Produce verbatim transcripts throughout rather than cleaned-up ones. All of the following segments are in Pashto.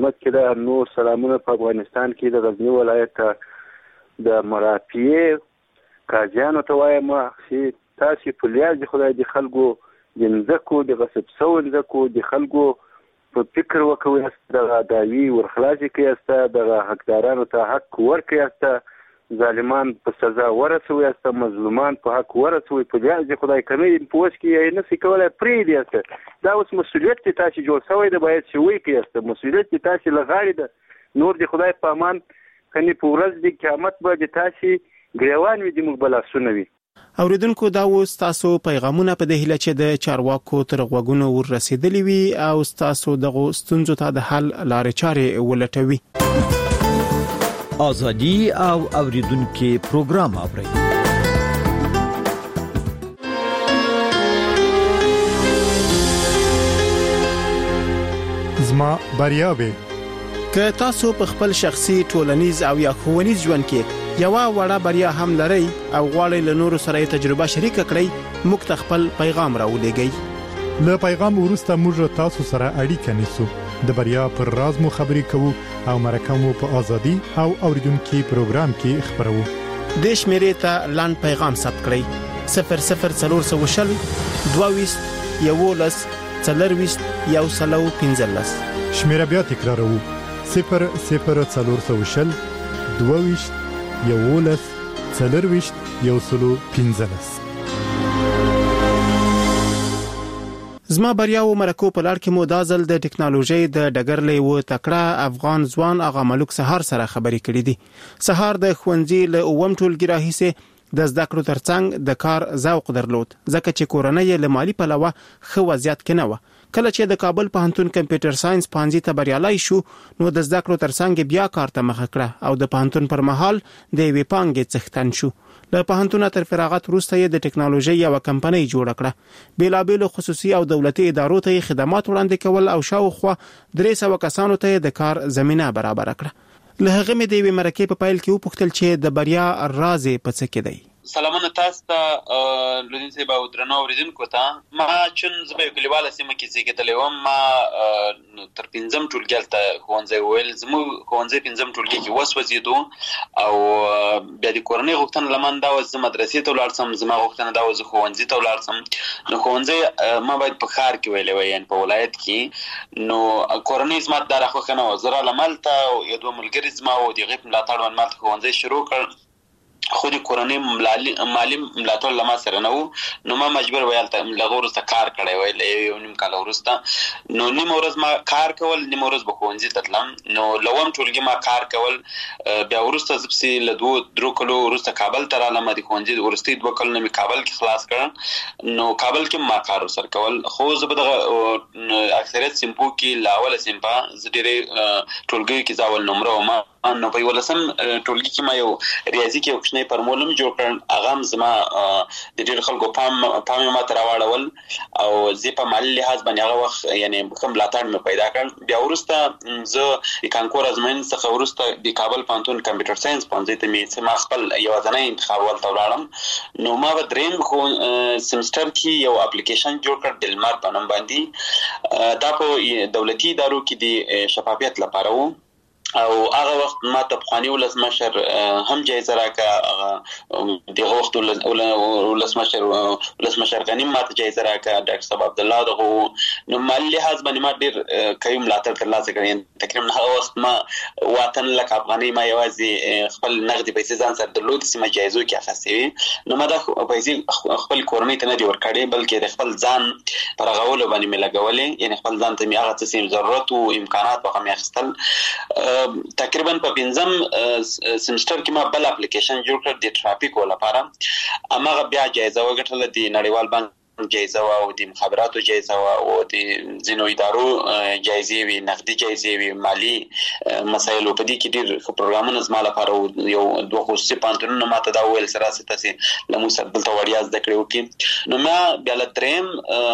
خدمت کې ده. نور سلامونه په افغانستان کې د غزني ولایت د مرافعې قاضیانو ته وایم چې تاسې په لیاز د خدای د خلکو د مځکو د غصب سوو مځکو د خلکو په فکر وکوئ، دغه دعوی ورخلاصې کړئ، دغه حقدارانو ته حق ورکړئ، ظالمان په سزا ورسوي، مظلومان په حق ورسوي. په لیاز د خدای کنه په وس کې یې نشي کولی پرېږدي. دا اوس مسؤلیت چې تاسې جوړ شوی دی باید چې وایي کړئ، مسؤلیت چې تاسې له غاړې ده. نور د خدای په امان کنې په ورځ د قیامت به د تاسې ګریوان وي، د موږ به لاسونه وي. اوریدونکو دا و ستاسو پیغامونه په د هیله چې د چارواکو تر غوږونو ور رسیدلی وي او ستاسو دغه ستونزو ته د حل لارې چارې ولټوي. آزادی او اوریدونکو پروګرام اوري. زما بریاوي که تاسو په خپل شخصي ټولنیز او یا ښوونیز ژوند کې یو وړه بریا هم لرئ او غواړئ له نورو سره تجربه شریک کړئ، موږ ته خپل پیغام راولېږئ. له پیغام وروسته موږ تاسو سره اړیکه نیسو، د بریا پر راز مو خبرې کوو او مرکه مو په ازادي او اوریدونکو پروګرام کې خبرو. د شمیرې ته لاند پیغام ثبت کړئ: صفر صفر څلور سوه شل دوه ویشت یولس څلرویشت یو سلو پنځلس. شمیره بیا تکراروو: صفر صفر څلور سوه شل دوه ویشت یولس څلرویشت یو سلو پنځلس. زما بریاو مرکو په لار کې مو دا ځل د ټکنالوژي د ډګرلې و تکړه افغان ځوان اغا ملک سهار سره خبرې کړې دي. سهار د ښوونځي له اووم ټولګي راهیسې د زده کړو ترڅنګ د کار ذوق درلود، ځکه چې کورنۍ له مالی پلوه ښه وضعیت کې نه و. کله چې د کابل پوهنتون کمپیوټر ساينس پانځي ته بریالي شو، نو د زده کړو ترڅنګ بیا کار ته مخه کړه او د پوهنتون پر مهال د وی پانګې څښتن شو. له پوهنتون تر فراغت وروسته یې د ټکنالوژي یو کمپنۍ جوړ کړه. بیلابېلو خصوصي او دولتي ادارو ته خدمات وړاندې کول او شاوخوا درې سوه کسانو ته د کار زمينه برابر کړه. له هغه مې د وی مرکې په پایل کې وپوښتل چې د بریا راز په څه کې دی. سلامونه تاسو ته لودین صاحب او درنو اوریدونکو ته. ما چون زما کلیواله سیمه کې زیږیدلی وم، ما تر پنځم ټولګي ته ښوونځی ویل، زموږ ښوونځی پنځم ټولګي کې وسوځېدو او بیا د کورنۍ غوښتنه له من دا وه زه مدرسې ته ولاړ سم، زما غوښتنه دا وه زه ښوونځي ته ولاړ سم. نو ښوونځی ما باید په ښار کې ویلی وی، یعنې په ولایت کې. نو کورنۍ زما دا راخوښه نه وه. زه راغلم هلته او یو دوه ملګري زما و، د هغوی په ملاتړ باندې ما هلته ښوونځی شروع کړ. خو د کورنۍ مالي ملاتړ له ما سره نه و، نو ما مجبور وی هلته له هغه وروسته کار کړی وی، له یو نیم کاله وروسته. نو نیمه ورځ ما کار کول، نیمه ورځ به ښوونځي ته تلم. نو له اووم ټولګي ما کار کول. بیا وروسته زه پسې له دوو درو کلو وروسته کابل ته رالم. د ښوونځي وروستي دوه کلونه مې کابل کې خلاص کړل. نو کابل کې ما کار ورسره کول. خو زه په دغه اکثریت سیمپو کې له اوله سیمپا زه ډېرې ټولګیو کې زه اول نمره وم. نو په یولسم ټولګي کې ما یو ریاضي کې یو کوچنی فارمول هم جوړ کړ. هغه هم زما د ډېرو خلکو پام پام یې ماته راواړول او زه په مالي لحاظ باندې هغه وخت یعنې ښه ملاتړ مې پیدا کړ. بیا وروسته زه د کانکور ازموینې څخه وروسته د کابل پوهنتون کمپیوټر ساينس پوهنځي ته مې ما خپل یوازینی انتخاب ولته ولاړم. نو ما به درېیم سمسټر کې یو اپلیکیشن جوړ کړ ډلمار په نوم باندې. دا په دولتي ادارو کې د شفافیت لپاره و او هغه وخت ما ته پخواني ولسمشر هم جایزه راکړه. دغه وخت ولسمشر ولسمشر غنی ما ته جایزه راکړه، ډاکټر صاحب عبدالله دغه. نو مالي لحاظ باندې ما ډېر قوي ملاتړ ترلاسه کړی. تقریبا هغه وخت ما اووه اتن لک افغانۍ ما یوازې خپل نغدي پیسې ځان سره درلودې چې ما جایزو کې اخیستې وي. نو ما دا پیسې خپل کورنۍ ته نه دي ورکړې، بلکې د خپل ځان په رغولو باندې مې لګولې. یعنې خپل ځان ته مې هغه څه چې ضرورت و امکانات هغه مې اخیستل. تقریبا په پنځم سمسټر کې ما بل اپلیکیشن جوړ کړ د ټرافیکو لپاره. هماغه بیا جایزه وګټله، د نړیوال بانک جایزه و او د مخابراتو جایزه و او د ځینو ادارو جایزې وي، نقدي جایزې وي، مالي مسایلو. په دې کې ډېر ښه پروګرامونه زما لپاره یو دوه خصوصي پوهنتونونه ما ته دا وویل چې راسئ تاسې له موږ سره دلته وړیا زده کړې وکړي. نو ما بیا له درېیم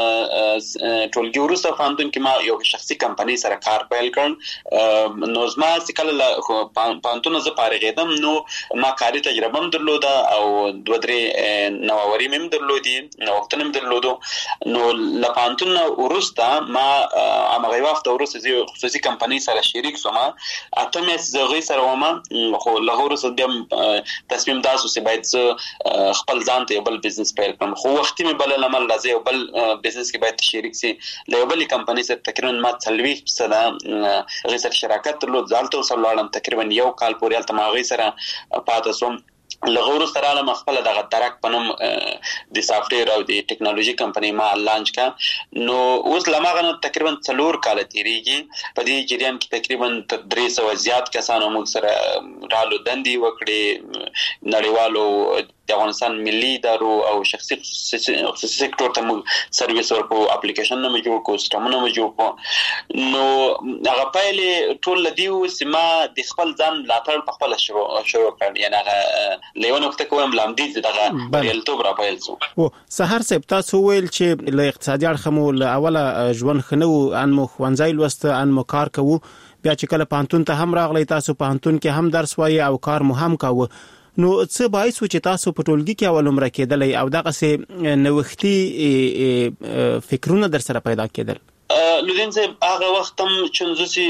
ټولګي وروسته پوهنتون کې ما یو شخصي کمپنۍ سره کار پیل کړ. نو زما چې کله له پوهنتونه زه فارغېدم نو ما کاري تجربه هم درلوده او دوه درې نوآوري مې هم درلودې، نوښتونه مې درلودې درلودو. نو لپانتون ورسته ما امغه وخت ورسته زی خصوصي کمپنۍ سره شریک سوم. اته مې زغې سره ومه خو لغور سره بیا تصمیم داسو چې باید خپل ځان ته بل بزنس پیل کړم. خو وخت مې بل لمل راځي بل بزنس کې باید شریک سي. له بل کمپنۍ سره تقریبا ما څلوي سره غي سره شراکت درلود. ځالته سره لاړم تقریبا یو کال پورې الته ما غي سره پاتې سوم. لغور سره له مخفل دغه درک پنوم د سافټویر او د ټیکنالوژي کمپنۍ ما لانچ کا. نو اوس لمغه تقریبا څلور کال تیریږي. په دې جریان کې تقریبا درې سوه زیات کسانو موږ سره رالو دندې وکړي. نړیوالو د افغانستان ملي ادارو او شخصي خصوصي سکتور ته موږ سرویس ورکو، اپلیکیشن نه موږ جوړ کو، سیستمونه موږ جوړ کو. نو هغه پایلې ټول لدیو سیما د خپل ځان ملاتړ په خپل شروع شروع کړ. یعنی هغه لیونه وخت کوم لامدې دغه بریالتوب را پیل شو. او سحر صاحب تاسو ویل چې له اقتصادي اړخ مو له اوله ژوند خنو ان مو خوانځای لوسته ان مو کار کوو، بیا چې کله پانتون ته هم راغلی تاسو پانتون کې هم درس وایي او کار مو هم کاوه. نو څه باعث و چې تاسو په ټولګي کې اول عمره کېدلې او دغه سه نوښتي فکرونه در سره پیدا کېدل؟ لودین صاحب هغه وخت هم چنځسي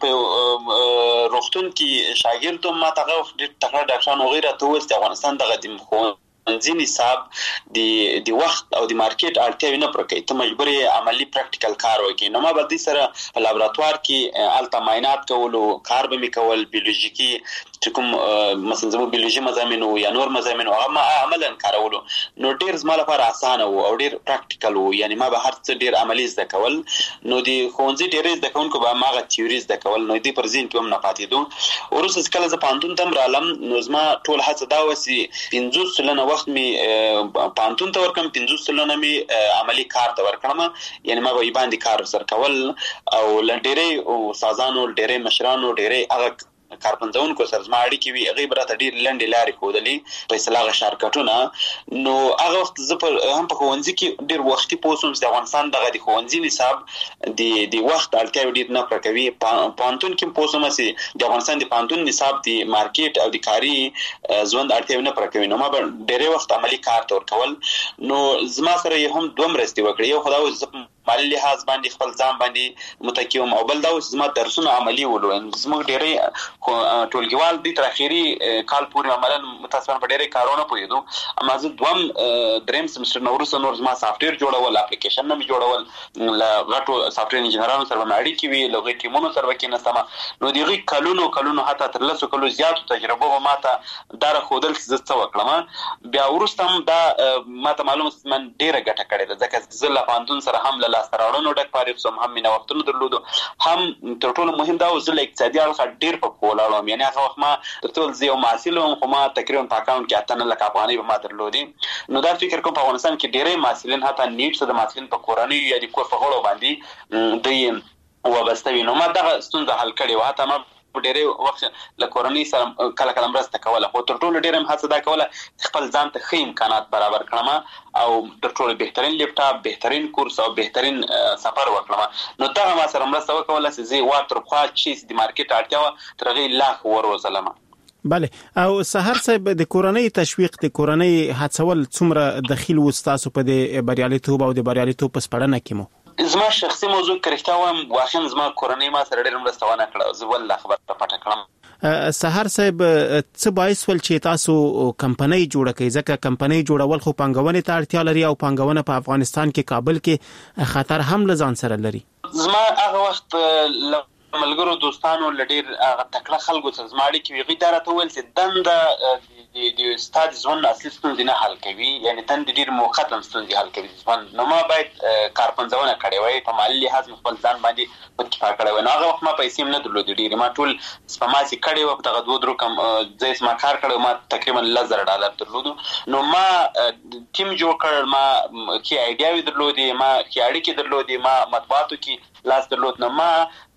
په روختون کې شاګردوم ما ته وخت ډېر ډاکټرانو غیره ته وست افغانستان دغه د خو ځینې حساب د د وخت او د مارکیټ اړتیاوې نه پرکې ته مجبور عملی پریکټیکل کار وکړي. نو ما به د سره په لابراتوار کې الته معاینات کولو کار به می کول بیولوژیکي چې کوم مثلا زمو بیولوژي مضامین او یا نور مضامین او ما عملاً کارولو. نو ډیر زما لپاره اسانه وو او ډیر پریکټیکل وو. یعنی ما به هر څه ډیر عملی زده کول. نو د خونځي ډیر زده کوونکو به ماغه تیوري زده کول. نو دې پر ځین کې هم نه پاتې دوه. ورسره کله ز پانتون تم رالم نو زما ټول هڅه دا وسی پنځوس سلنه وخت می پانتون ته ورکم، پنځوس سلنه می عملی کار ته ورکم. یعنی ما به باندې کار سره کول او لډيري او سازانو ډيري مشرانو ډيري هغه کارپنځون کو سره زما اړیکې وی هغه برته ډیر لنډې لارې کودلې په اصلاح شرکتونه. نو هغه وخت زه هم په خوندې کې ډیر وختي پوسوم چې افغانستان دغه د خوندې نصاب د د وخت اړتیا ډیر نه پرکوي. پانتون کې پوسوم چې د افغانستان د پانتون نصاب د مارکیټ او د کاری ژوند اړتیا نه پرکوي. نو ما ډیره وخت عملی کار تور کول. نو زما سره هم دوه مرستې وکړې. یو خدای ز مالی لحاظ باندې خپل ځان باندې متکیوم او بل دا زما درسونه عملی ولو. زموږ ډېرې ټولګیوال دي تر اخیری کال پورې عملاً متاسفانه په ډېرې کارونه پوهېدو. اما زه دوم دریم سمستر نو وروسته نور زما سافټویر جوړول، اپلیکیشن نه مې جوړول، له غټو سافټویر انجینرانو سره مې اړیکې وي، له غټو ټیمونو سره کېناستم. نو د هغې کلونو کلونو حتی تر لسو کلو زیاتو تجربو به ما ته دا راښودل چې زه څه وکړم. بیا وروسته هم دا ما ته معلومه چې من ډېره ګټه کړې ده، ځکه زه له پوهنتون سره هم له لاسته راوړنو ډک فارغ سوم، هم مې نوښتونه درلودو، هم تر ټولو مهم دا و زه له اقتصادي اړخه ډېر په پوه ولاړ وم. یعنې هغه وخت ما تر ټولو زه یو محصل وم خو ما تقریبا په اکاونټ کې اته نه لکه افغانۍ به ما درلودې. نو دا فکر کوم په افغانستان کې ډېری محصلین حتی نیټ څه د محصلین په کورنۍ یا د کور په غړو باندې دوی وابسته وي. نو ما دغه ستونزه حل کړې وه. حتی ما ډېرې وخت له کورنۍ سره کله کله مرسته کوله، خو تر ټولو ډېره مې هڅه دا کوله خپل ځان ته ښه امکانات برابر کړم او تر ټولو بهترین لیپټاپ، بهترین کورس او بهترین سفر وکړم. نو دغه ما سره مرسته وکوله چې زه وا تر خوا چې د مارکیټ اړتیا وه تر هغې لا ښه وروزلم. بله. او سحر صاحب د کورنۍ تشویق، د کورنۍ هڅول څومره دخیل و ستاسو په د بریالیتوب او د بریالیتوب په سپړنه کې مو؟ زما شخصي موضوع کرښتا وایم واخین زما کورنۍ ما سره ډېر مرسته ونه کړه. زه ول خبره پټه کړم. سحر صاحب څه باعث ول چې تاسو کمپنۍ جوړه کړئ؟ ځکه کمپنۍ جوړول خو پانګونې ته اړتیا لري او پانګونه په افغانستان کې کابل کې خطر هم لزان سره لري. زما هغه وخت ملګرو دوستانو لډیر هغه تکړه خلکو سره زما اړیکې وي. غي دا راته وویل چې دنده د د استاد ژوند اصلي ستونزې نه حل کوي، یعنی تند ډیر موقت ستونزې حل کوي ژوند. نو ما باید کارپنځونه کړې وای، په مالي لحاظ خپل ځان باندې په کفا کړې وای. نو هغه وخت ما پیسې هم نه درلودې ډېرې، ما ټول سپماسي کړې وه. په دغه دوه درو کم ځای ما کار کړی، ما تقریبا لس زره ډالر درلودو. نو ما ټیم جوړ کړ، ما کې ایډیاوې درلودې، ما کې اړیکې درلودې، ما مطبوعاتو کې لاس درلود. نو ما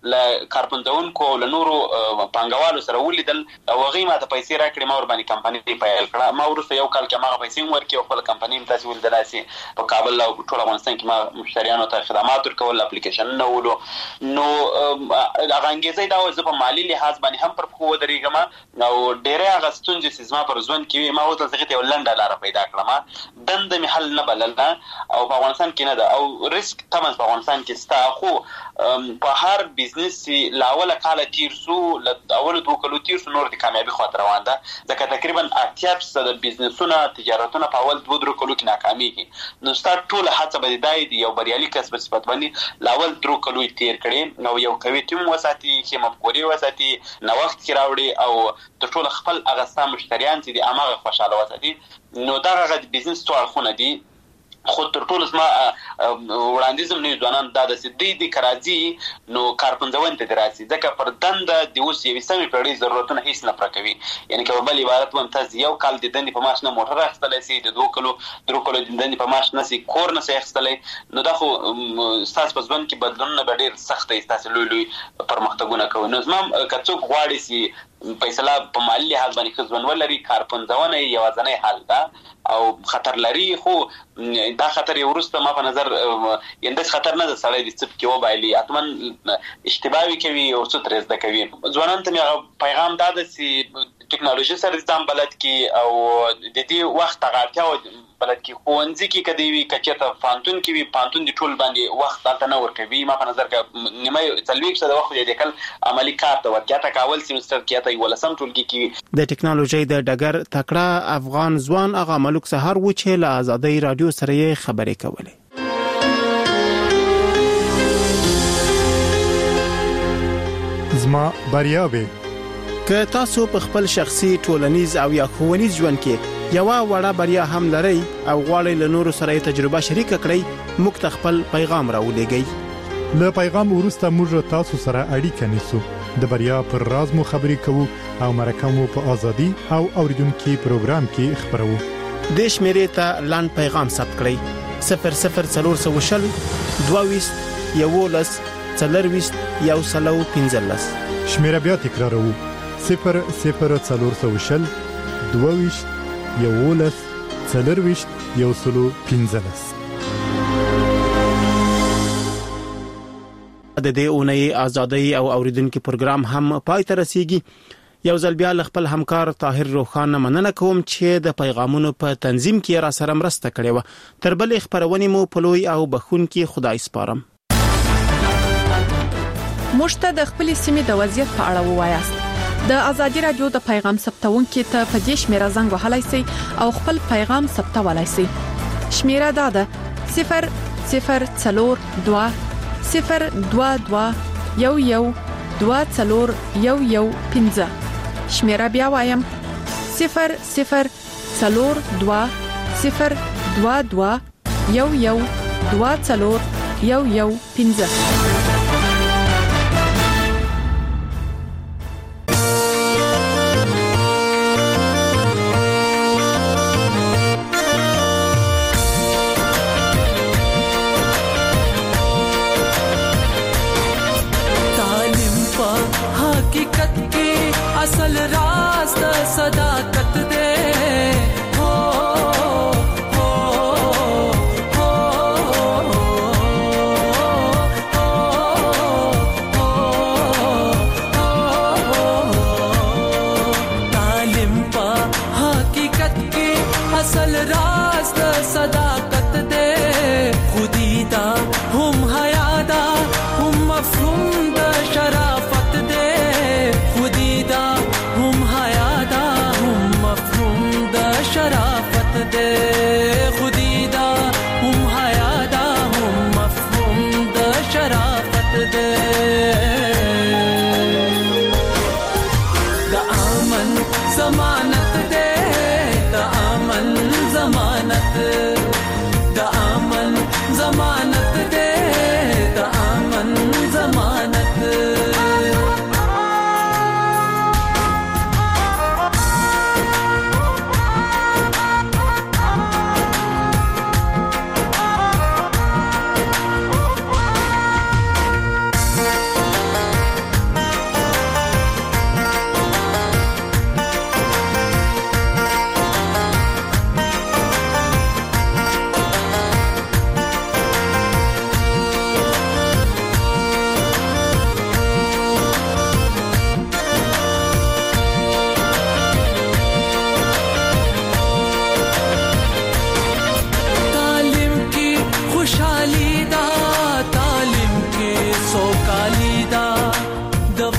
ل کارپنځونکو له نورو پانګوالو سره ولیدل او هغه ما ته پیسې راکړې ما ور باندې کمپنی پیل کړه ما ورسره یو کال کې ما پیسې ورکړې او خپل کمپنی هم تاسو ولیدل چې په کابل او ټول افغانستان کې ما مشتریانو ته خدمات ورکول اپلیکیشن نه ولو نو هغه انګیزه دا و چې په مالی لحاظ باندې هم پر خو درېګم او ډېرې هغه ستونزې چې زما پر ژوند کې ما وته څنګه ته لنډه لار پیدا کړم دند می حل نه بلل او په افغانستان کې نه ده او ریسک تمن په افغانستان کې ستا خو په هر بزنس لاول کال تیر سو اول دوه کلو تیر سو نور د کامیابی خاطر روان ده ځکه تقریبا اتیا فیصد د بزنسونو تجارتونه په اول دوه درو کلو کې ناکاميږي نو ستا ټول هڅه به دای دی یو بریالي کسب صفت باندې لاول درو کلو تیر کړي نو یو کوي ټیم وساتي چې مفکوري وساتي نو وخت کې راوړي او د ټول خپل هغه سم مشتریان چې د اماغه خوشاله وساتي نو دا هغه بزنس ټول خونه دي خو تر ټولو ما وړاندیزم نه ځوانان دا د سدي د کراځي نو کارپنځون ته دراسي ځکه پر دند د اوس یو سمې پیړۍ ضرورتونه هیڅ نه پرکوي یعنی که بل عبارت ممتاز یو کال د دندې په ماش نه موټر راخستلای شي د دوه کلو درو کلو د دندې په ماش نه سي کور نه سي خستلای نو دا خو استاد په ځوان کې بدلون نه ډېر سخت ایستاس لوی لوی پرمختګونه کوي نو زما کڅوک غواړي سي فیصله په مالی لحاظ باندې خزون ولري کارپنځونه یو ځنې حل ده او خطر لري خو دا خطر یو ورسته ما په نظر یندس خطر نه سړی د سپ کې و بایلی اتمن اشتباهي کوي او څه ترز د کوي ځوانان ته پیغام دا د سي ټکنالوژي سره ځان بلد کی او د دې وخت غاړتیا بلد کی خوندې کی کدی وی کچته فانتون کی وی فانتون د ټول باندې وخت تاسو نه ورکوي ما په نظر کې نیمه تلويک څه د وخت د کل عملی کار ته ورکیاته کاول سیمستر کیته ولسم ټولګي کی د ټکنالوژي د ډګر تکړه افغان ځوان اغا ملک سحر و چې له آزادۍ رادیو سره یې خبرې کولې زما بریاوي که تاسو په خپل شخصي ټولنیز او یا ښوونیز ژوند کې یو وړه بریا هم لرئ او غواړئ له نورو سره تجربه شریک کړئ موږ خپل پیغام راولېږئ له پیغام وروسته موږ تاسو سره اړیکه نیسو د بریا پر راز مو خبرې کوو او مرکه مو په ازادي او اوریدونکو پروګرام کې خبرو د شمیرې ته لاند پیغام ثبت کړئ صفر صفر څلور سوه شل دوه یولس څلرويست یو سلو پنځلس شمیره بیا تکراروو صفر صفر څلور سوه شل دوه یولس څلرويست یو سلو پنځلس د دې اونۍ ازادۍ او اوریدونکو پروګرام هم پای ته رسیږي یو ځل بیا خپل همکار طاهر روخان مننه کوم چې د پیغامونو په تنظیم کې را سره مرسته کړې و تر بل خبرونه مو پلوي او بخون کې خدای سپارم مشته د خپل سیمې د وضعیت په اړه ووایاست د ازادي رادیو د پیغام ثبتونکو ته په دې شمیره زنګ وهلای شئ او خپل پیغام ثبتولای شئ شمیره دا ده صفر صفر څلور دوه صفر دوه دوه یو یو دوه څلور یو یو پنځه شمیره بیا وایم صفر صفر څلور دوه صفر دوه دوه یو یو دوه څلور یو یو پنځه اصل راز د صداقت